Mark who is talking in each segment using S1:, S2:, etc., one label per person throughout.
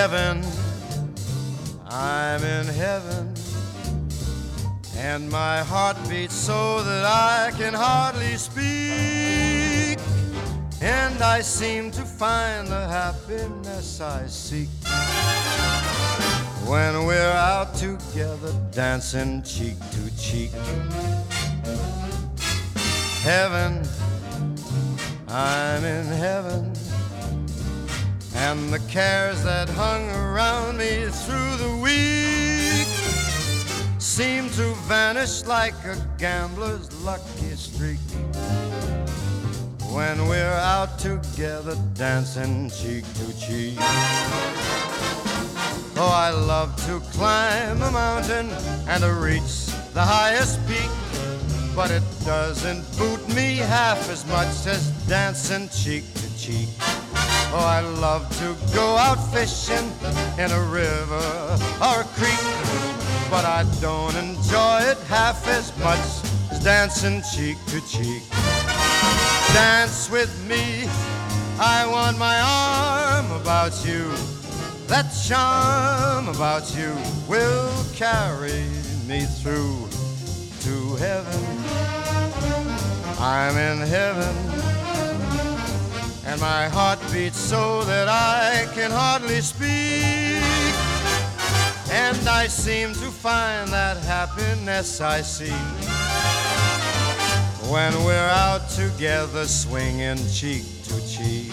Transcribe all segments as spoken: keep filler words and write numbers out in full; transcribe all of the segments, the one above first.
S1: heaven, I'm in heaven, and my heart beats so that I can hardly speak, and I seem to find the happiness I seek when we're out together dancing cheek to cheek. Heaven, I'm in heaven, and the cares that hung around me through the week seem to vanish like a gambler's lucky streak when we're out together dancing cheek to cheek. Oh, I love to climb a mountain and to reach the highest peak, but it doesn't boot me half as much as dancing cheek to cheek. Oh, I love to go out fishing in a river or a creek, but I don't enjoy it half as much as dancing cheek to cheek. Dance with me, I want my arm about you. That charm about you will carry me through to heaven. I'm in heaven, and my heart beats so that I can hardly speak, and I seem to find that happiness I seek when we're out together swinging cheek to cheek.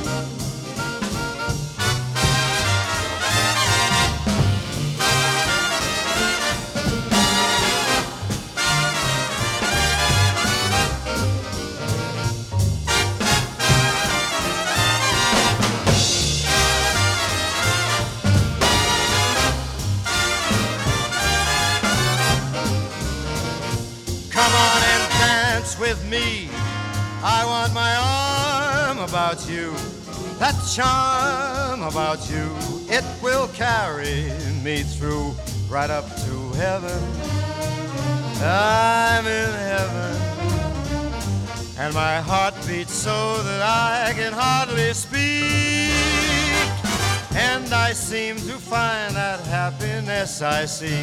S1: Come on and dance with me, I want my arm about you. That charm about you, it will carry me through right up to heaven. I'm in heaven, and my heart beats so that I can hardly speak, and I seem to find that happiness I seek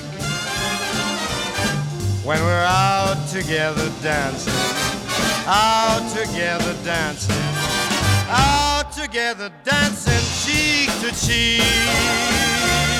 S1: when we're out together dancing, out together dancing, out together dancing cheek to cheek.